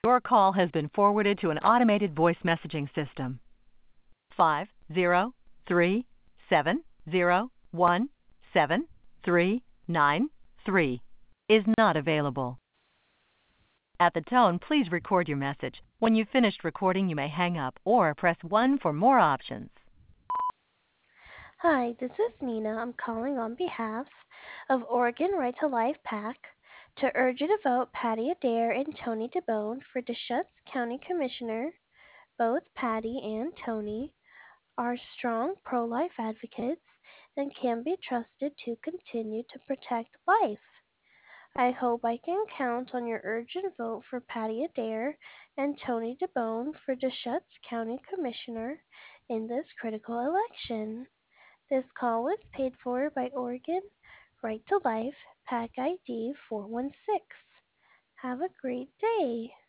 Your call has been forwarded to an automated voice messaging system. 503701739 is not available. At the tone, please record your message. When you've finished recording, you may hang up or press 1 for more options. Hi, this is Nina. I'm calling on behalf of Oregon Right to Life PAC to urge you to vote Patty Adair and Tony DeBone for Deschutes County Commissioner. Both Patty and Tony are strong pro-life advocates and can be trusted to continue to protect life. I hope I can count on your urgent vote for Patty Adair and Tony DeBone for Deschutes County Commissioner in this critical election. This call was paid for by Oregon Right to Life, PAC ID 416. Have a great day.